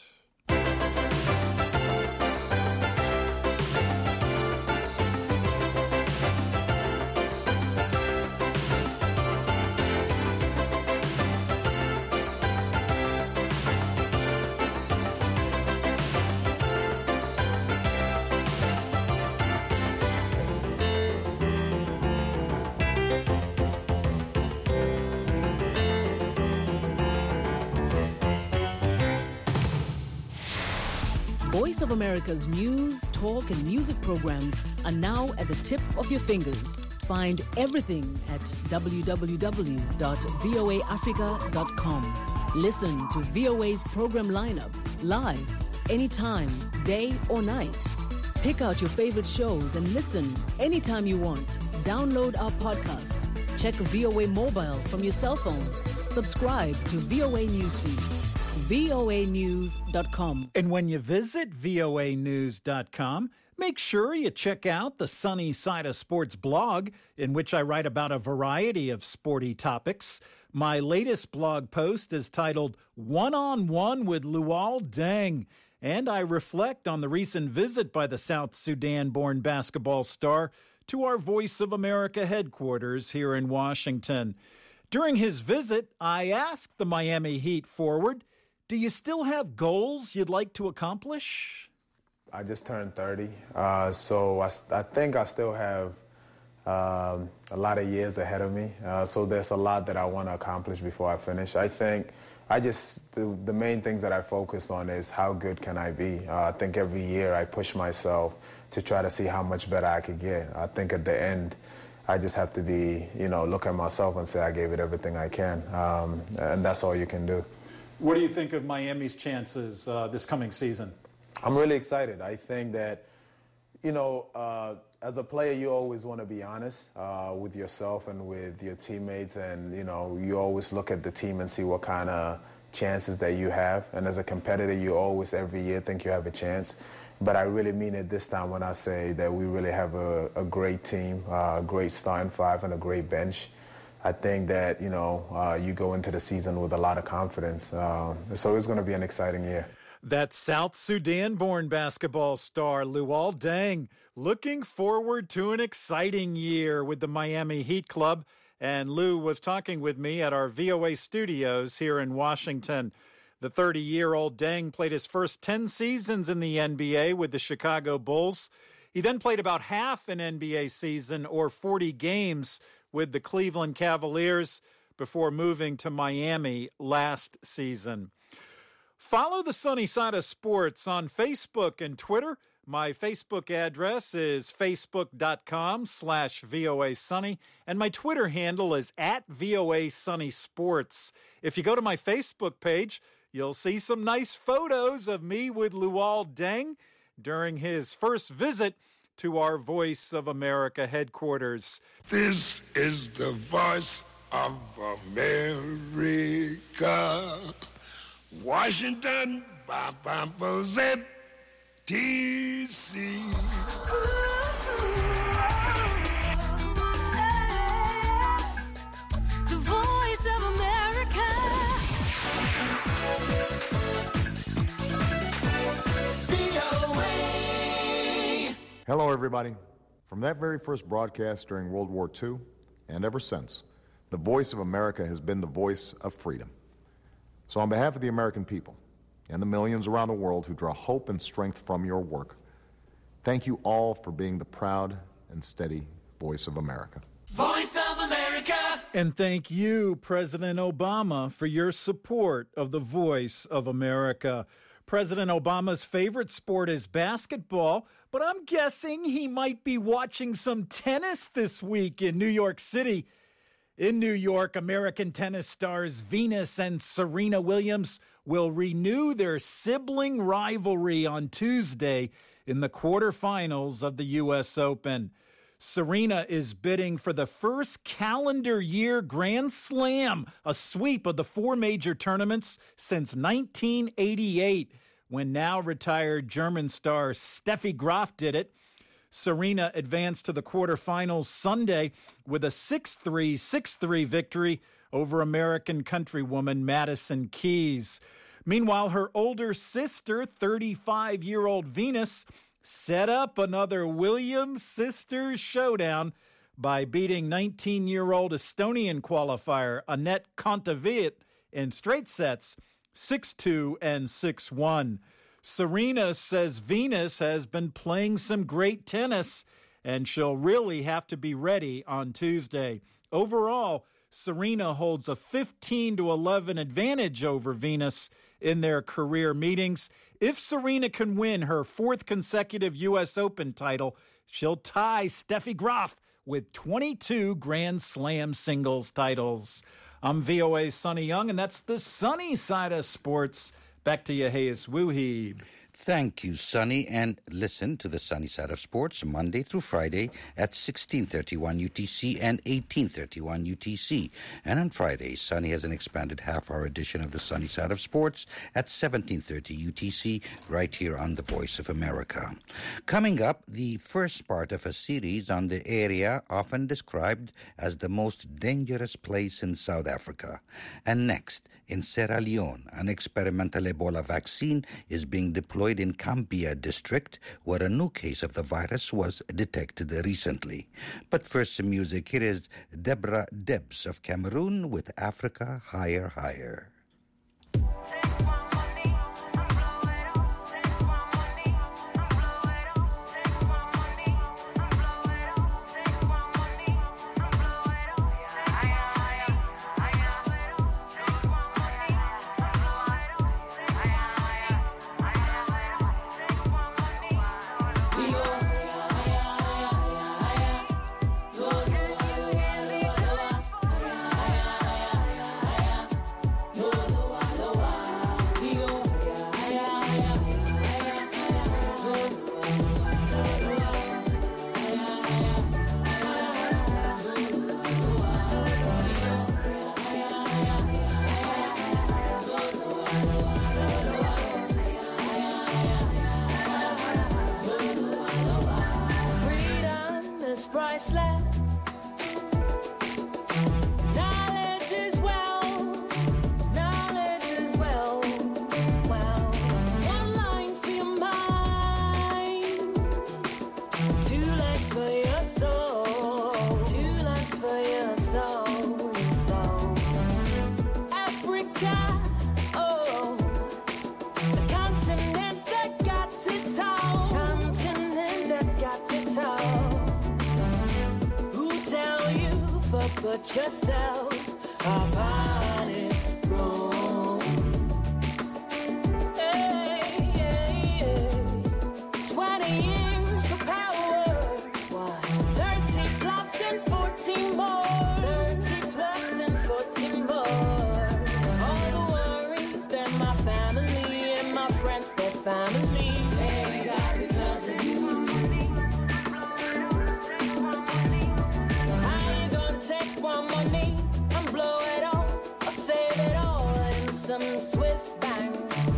Voice of America's news, talk, and music programs are now at the tip of your fingers. Find everything at w w w dot v o a africa dot com. Listen to V O A's program lineup live, anytime, day or night. Pick out your favorite shows and listen anytime you want. Download our podcasts. Check V O A mobile from your cell phone. Subscribe to V O A Newsfeed. v o a news dot com. And when you visit v o a news dot com, make sure you check out the Sunny Side of Sports blog, in which I write about a variety of sporty topics. My latest blog post is titled One-on-One with Luol Deng, and I reflect on the recent visit by the South Sudan-born basketball star to our Voice of America headquarters here in Washington. During his visit, I asked the Miami Heat forward, do you still have goals you'd like to accomplish? I just turned thirty, uh, so I, I think I still have um, a lot of years ahead of me. Uh, so there's a lot that I want to accomplish before I finish. I think I just, the, the main things that I focus on is how good can I be. Uh, I think every year I push myself to try to see how much better I could get. I think at the end, I just have to be, you know, look at myself and say I gave it everything I can. Um, and that's all you can do. What do you think of Miami's chances uh, this coming season? I'm really excited. I think that, you know, uh, as a player, you always want to be honest uh, with yourself and with your teammates. And, you know, you always look at the team and see what kind of chances that you have. And as a competitor, you always, every year, think you have a chance. But I really mean it this time when I say that we really have a, a great team, uh, a great starting five, and a great bench. I think that, you know, uh, you go into the season with a lot of confidence. Uh, so it's going to be an exciting year. That's South Sudan-born basketball star Luol Deng looking forward to an exciting year with the Miami Heat Club. And Lou was talking with me at our V O A studios here in Washington. The thirty-year-old Deng played his first ten seasons in the N B A with the Chicago Bulls. He then played about half an N B A season, or forty games, with the Cleveland Cavaliers before moving to Miami last season. Follow the Sunny Side of Sports on Facebook and Twitter. My Facebook address is facebook.com slash VOA Sunny, and my Twitter handle is at VOA Sunny Sports. If you go to my Facebook page, you'll see some nice photos of me with Luol Deng during his first visit to our Voice of America headquarters. This is the Voice of America. Washington, Z T C. The Voice of America. V O A. Hello, everybody. From that very first broadcast during World War Two, and ever since, the Voice of America has been the voice of freedom. So on behalf of the American people and the millions around the world who draw hope and strength from your work, thank you all for being the proud and steady voice of America. Voice of America. And thank you, President Obama, for your support of the Voice of America. President Obama's favorite sport is basketball, but I'm guessing he might be watching some tennis this week in New York City. In New York, American tennis stars Venus and Serena Williams will renew their sibling rivalry on Tuesday in the quarterfinals of the U S Open. Serena is bidding for the first calendar year Grand Slam, a sweep of the four major tournaments since nineteen eighty-eight, when now retired German star Steffi Graf did it. Serena advanced to the quarterfinals Sunday with a six three, six three victory over American countrywoman Madison Keys. Meanwhile, her older sister, thirty-five-year-old Venus, set up another Williams sisters showdown by beating nineteen-year-old Estonian qualifier Anett Kontaveit in straight sets, six two and six one. Serena says Venus has been playing some great tennis, and she'll really have to be ready on Tuesday. Overall, Serena holds a fifteen to eleven advantage over Venus in their career meetings. If Serena can win her fourth consecutive U S Open title, she'll tie Steffi Graf with twenty-two Grand Slam singles titles. I'm V O A's Sonny Young, and that's the sunny side of sports. Back to you, Hayes Wooheeb. Thank you, Sonny, and listen to the Sunny Side of Sports Monday through Friday at sixteen thirty-one U T C and eighteen thirty-one U T C. And on Fridays, Sonny has an expanded half-hour edition of the Sunny Side of Sports at seventeen thirty U T C, right here on the Voice of America. Coming up, the first part of a series on the area often described as the most dangerous place in South Africa. And next, in Sierra Leone, an experimental Ebola vaccine is being deployed in Kambia district, where a new case of the virus was detected recently. But first, some music. Here is Deborah Debs of Cameroon with Africa Higher Higher. Priceless. get yourself a honest room. Hey, hey, hey. Twenty years for power. What? Thirty plus and fourteen more. Thirty plus and fourteen more. All the worries that my family and my friends, their family, they got because of you. One money and blow it all, or save it all in some Swiss bank.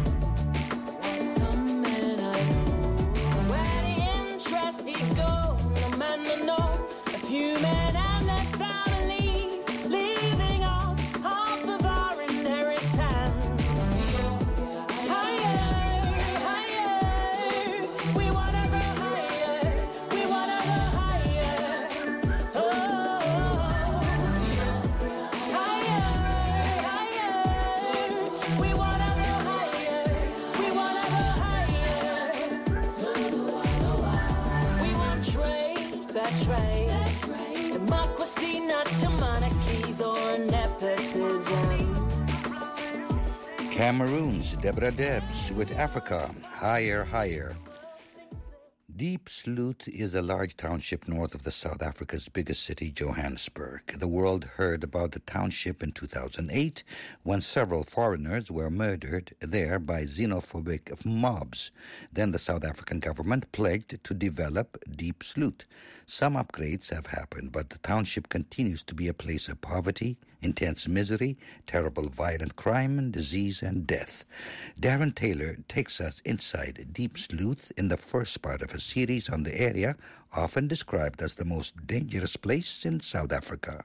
Some men I know, where the interest it goes, no man no know. A few men and their families living off half of our inheritance. Higher, higher, we wanna go higher, we wanna go higher. Oh. Trade. Democracy, not your monarchies or nepotism. Cameroon's Deborah Debs with Africa, Higher, Higher. Deep Sloot is a large township north of the South Africa's biggest city, Johannesburg. The world heard about the township in two thousand eight when several foreigners were murdered there by xenophobic mobs. Then the South African government pledged to develop Deep Sloot. Some upgrades have happened, but the township continues to be a place of poverty, intense misery, terrible violent crime, and disease and death. Darren Taylor takes us inside Deep Sloot in the first part of a series on the area, often described as the most dangerous place in South Africa.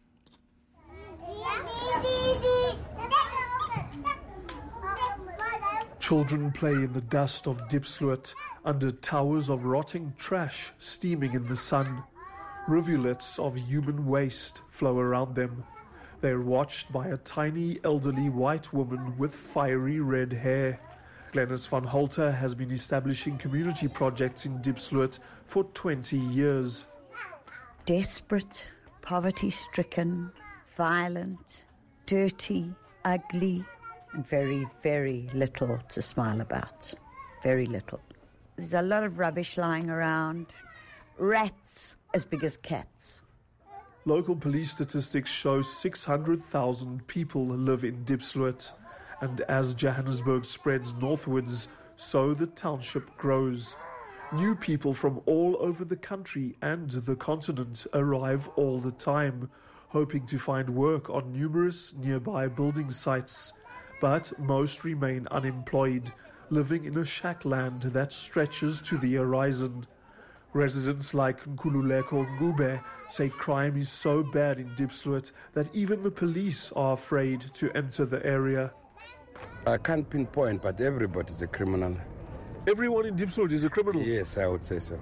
Children play in the dust of Diepsloot under towers of rotting trash steaming in the sun. Rivulets of human waste flow around them. They're watched by a tiny elderly white woman with fiery red hair. Glenys van Halter has been establishing community projects in Diepsloot for twenty years. Desperate, poverty-stricken, violent, dirty, ugly, and very, very little to smile about. Very little. There's a lot of rubbish lying around. Rats as big as cats. Local police statistics show six hundred thousand people live in Diepsloot. And as Johannesburg spreads northwards, so the township grows. New people from all over the country and the continent arrive all the time, hoping to find work on numerous nearby building sites. But most remain unemployed, living in a shackland that stretches to the horizon. Residents like Nkululeko Ngube say crime is so bad in Diepsloot that even the police are afraid to enter the area. I can't pinpoint, but everybody's a criminal. Everyone in Diepsloot is a criminal? Yes, I would say so.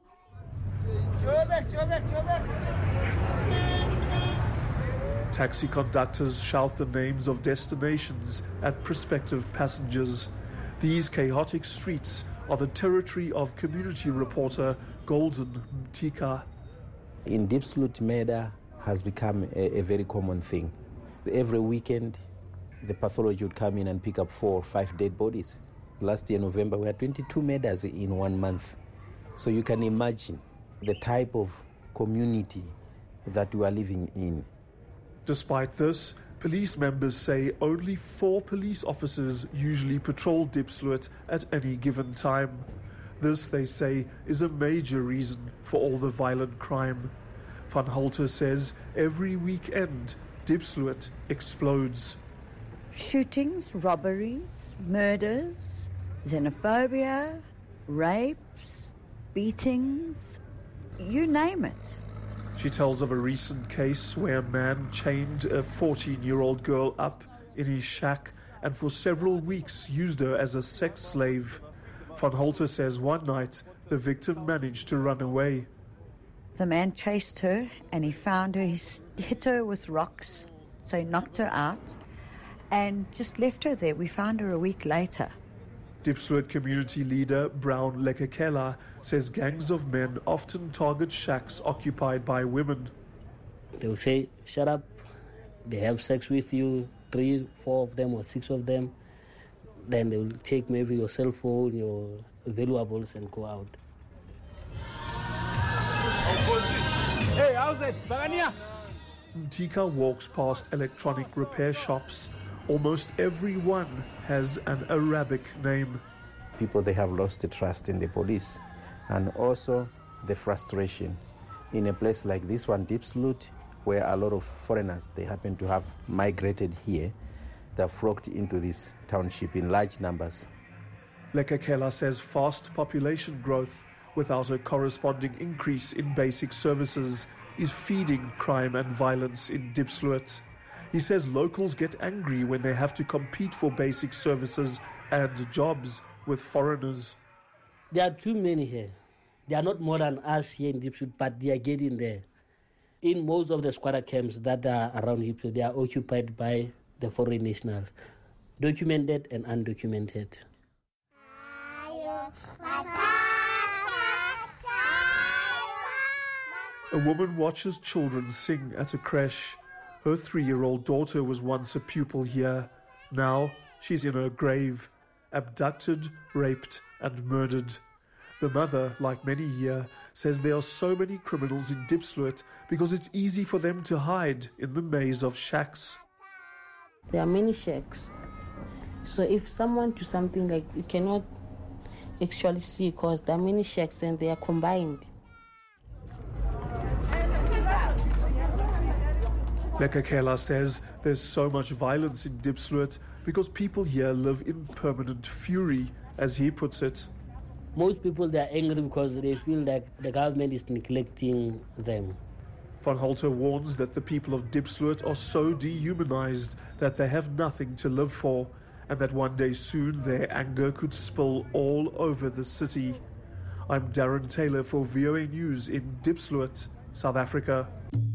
Taxi conductors shout the names of destinations at prospective passengers. These chaotic streets are the territory of community reporter Golden Mtika. In Diepsloot, murder has become a, a very common thing. Every weekend, the pathology would come in and pick up four or five dead bodies. Last year, November, we had twenty-two murders in one month. So you can imagine the type of community that we are living in. Despite this, police members say only four police officers usually patrol Diepsloot at any given time. This, they say, is a major reason for all the violent crime. Van Halter says every weekend, Diepsloot explodes. Shootings, robberies, murders, xenophobia, rapes, beatings, you name it. She tells of a recent case where a man chained a fourteen-year-old girl up in his shack and for several weeks used her as a sex slave. Van Halter says one night the victim managed to run away. The man chased her and he found her. He hit her with rocks, so he knocked her out and just left her there. We found her a week later. Diepsloot community leader Brown Lekekela says gangs of men often target shacks occupied by women. They will say, shut up. They have sex with you, three, four of them or six of them. Then they will take maybe your cell phone, your valuables, and go out. Hey, how's it? Tika walks past electronic repair shops. Almost every one has an Arabic name. People, they have lost the trust in the police, and also the frustration. In a place like this one, Diepsloot, where a lot of foreigners, they happen to have migrated here, they've flocked into this township in large numbers. Lekakela says fast population growth without a corresponding increase in basic services is feeding crime and violence in Diepsloot. He says locals get angry when they have to compete for basic services and jobs with foreigners. There are too many here. There are not more than us here in Diepsloot, but they are getting there. In most of the squatter camps that are around Diepsloot, they are occupied by the foreign nationals, documented and undocumented. A woman watches children sing at a creche. Her three-year-old daughter was once a pupil here. Now she's in her grave, abducted, raped, and murdered. The mother, like many here, says there are so many criminals in Diepsloot because it's easy for them to hide in the maze of shacks. There are many shacks. So if someone do something like you cannot actually see because there are many shacks and they are combined. Lekakela says there's so much violence in Diepsloot because people here live in permanent fury, as he puts it. Most people, they are angry because they feel like the government is neglecting them. Van Halter warns that the people of Diepsloot are so dehumanized that they have nothing to live for, and that one day soon their anger could spill all over the city. I'm Darren Taylor for V O A News in Diepsloot, South Africa.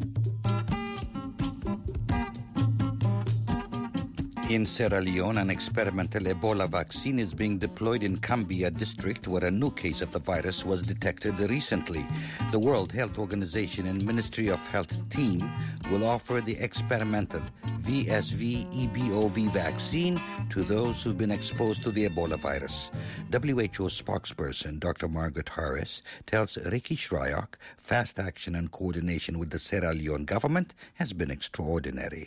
In Sierra Leone, an experimental Ebola vaccine is being deployed in Cambia district, where a new case of the virus was detected recently. The World Health Organization and Ministry of Health team will offer the experimental V S V E B O V vaccine to those who've been exposed to the Ebola virus. W H O spokesperson Doctor Margaret Harris tells Ricky Shryock fast action and coordination with the Sierra Leone government has been extraordinary.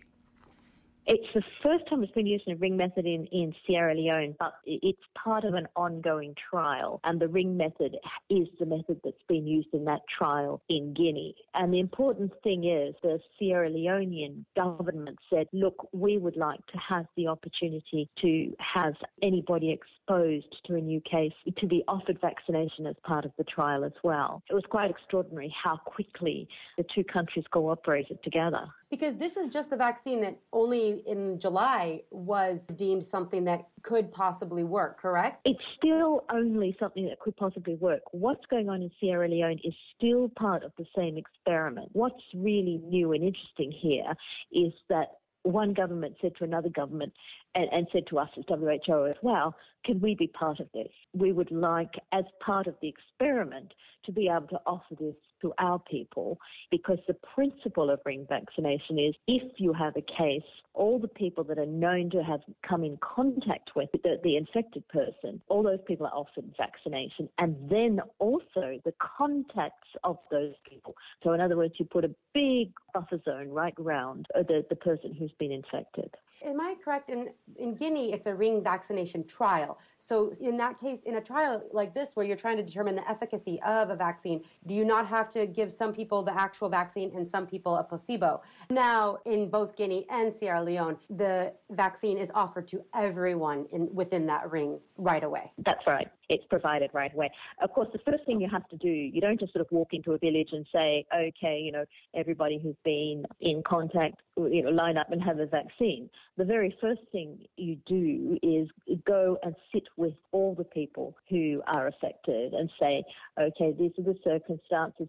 It's the first time it's been used in a ring method in, in Sierra Leone, but it's part of an ongoing trial. And the ring method is the method that's been used in that trial in Guinea. And the important thing is the Sierra Leonean government said, look, we would like to have the opportunity to have anybody exposed to a new case to be offered vaccination as part of the trial as well. It was quite extraordinary how quickly the two countries cooperated together. Because this is just a vaccine that only in July was deemed something that could possibly work, correct? It's still only something that could possibly work. What's going on in Sierra Leone is still part of the same experiment. What's really new and interesting here is that one government said to another government and, and said to us as W H O as well, can we be part of this? We would like, as part of the experiment, to be able to offer this to our people, because the principle of ring vaccination is if you have a case, all the people that are known to have come in contact with the, the infected person, all those people are offered vaccination, and then also the contacts of those people. So in other words, you put a big buffer zone right around the, the person who's been infected. Am I correct? In, in Guinea, it's a ring vaccination trial. So in that case, in a trial like this, where you're trying to determine the efficacy of a vaccine, do you not have to give some people the actual vaccine and some people a placebo? Now, in both Guinea and Sierra Leone, the vaccine is offered to everyone in, within that ring right away. That's right. It's provided right away. Of course, the first thing you have to do, you don't just sort of walk into a village and say, okay, you know, everybody who's been in contact, you know, line up and have a vaccine. The very first thing you do is go and sit with all the people who are affected and say, okay, these are the circumstances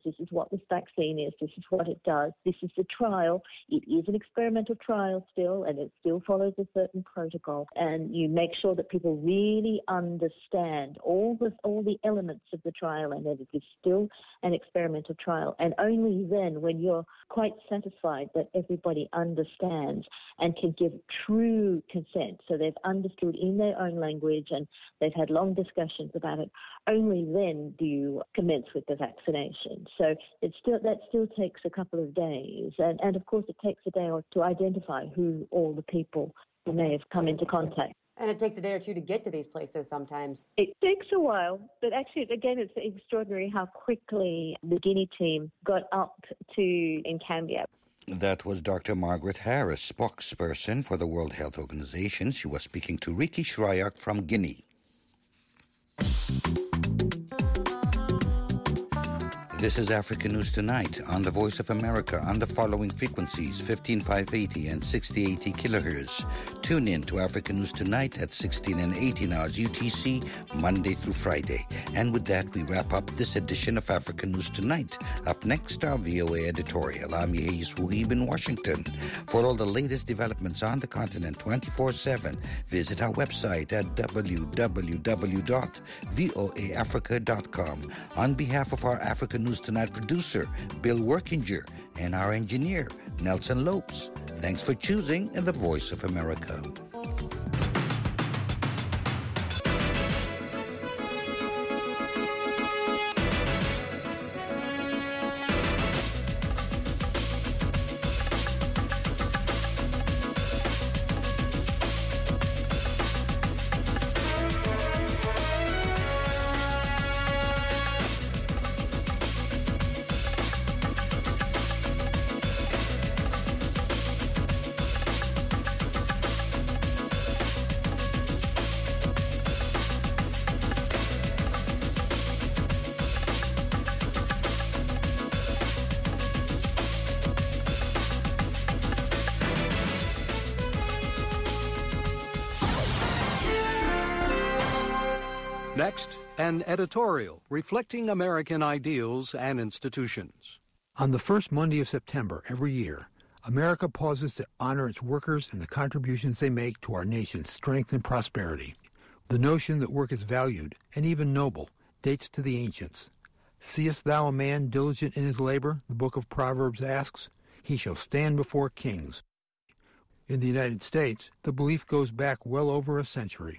this is what this vaccine is, this is what it does, this is the trial. It is an experimental trial still, and it still follows a certain protocol. And you make sure that people really understand all the all the elements of the trial, and that it is still an experimental trial. And only then, when you're quite satisfied that everybody understands and can give true consent, so they've understood in their own language and they've had long discussions about it, only then do you commence with the vaccination. So it still that still takes a couple of days. And, and of course, it takes a day or to identify who all the people who may have come into contact. And it takes a day or two to get to these places sometimes. It takes a while, but actually, again, it's extraordinary how quickly the Guinea team got up to Nkambia. That was Doctor Margaret Harris, spokesperson for the World Health Organization. She was speaking to Ricky Shryock from Guinea. This is Africa News Tonight on the Voice of America on the following frequencies, fifteen five eighty and sixty eighty kilohertz. Tune in to Africa News Tonight at sixteen and eighteen hours U T C, Monday through Friday. And with that, we wrap up this edition of Africa News Tonight. Up next, our V O A editorial. I'm Yehiz Wuhib in Washington. For all the latest developments on the continent twenty-four seven, visit our website at w w w dot voa africa dot com. On behalf of our Africa News Tonight producer, Bill Workinger, and our engineer, Nelson Lopes, thanks for choosing the Voice of America. Next, an editorial reflecting American ideals and institutions. On the first Monday of September every year, America pauses to honor its workers and the contributions they make to our nation's strength and prosperity. The notion that work is valued, and even noble, dates to the ancients. Seest thou a man diligent in his labor, the book of Proverbs asks, he shall stand before kings. In the United States, the belief goes back well over a century.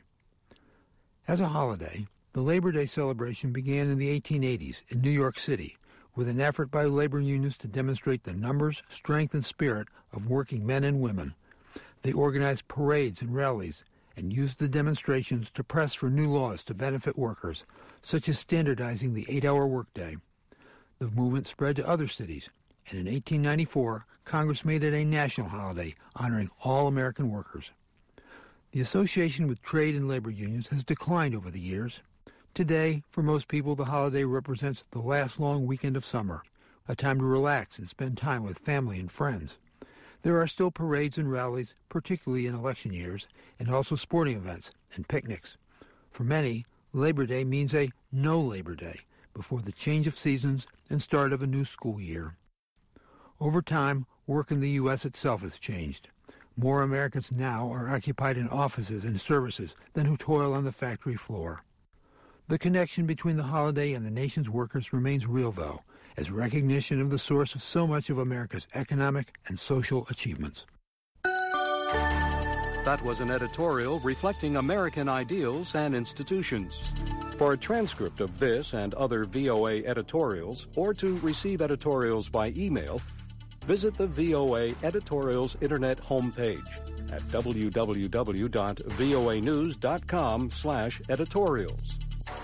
As a holiday, the Labor Day celebration began in the eighteen eighties in New York City with an effort by labor unions to demonstrate the numbers, strength, and spirit of working men and women. They organized parades and rallies and used the demonstrations to press for new laws to benefit workers, such as standardizing the eight-hour workday. The movement spread to other cities, and in eighteen ninety-four, Congress made it a national holiday honoring all American workers. The association with trade and labor unions has declined over the years. Today, for most people, the holiday represents the last long weekend of summer, a time to relax and spend time with family and friends. There are still parades and rallies, particularly in election years, and also sporting events and picnics. For many, Labor Day means a no Labor Day before the change of seasons and start of a new school year. Over time, work in the U S itself has changed. More Americans now are occupied in offices and services than who toil on the factory floor. The connection between the holiday and the nation's workers remains real, though, as recognition of the source of so much of America's economic and social achievements. That was an editorial reflecting American ideals and institutions. For a transcript of this and other V O A editorials, or to receive editorials by email, visit the V O A Editorials Internet homepage at w w w dot voa news dot com slash editorials.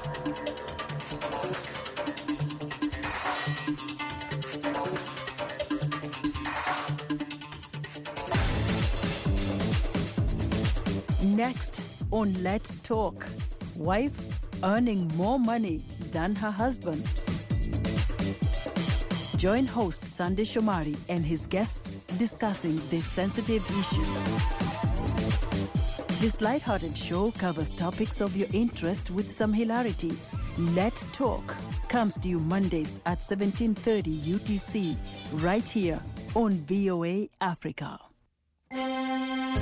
Next on Let's Talk, wife earning more money than her husband. Join host Sunday Shomari and his guests discussing this sensitive issue. This lighthearted show covers topics of your interest with some hilarity. Let's Talk comes to you Mondays at seventeen thirty U T C, right here on V O A Africa.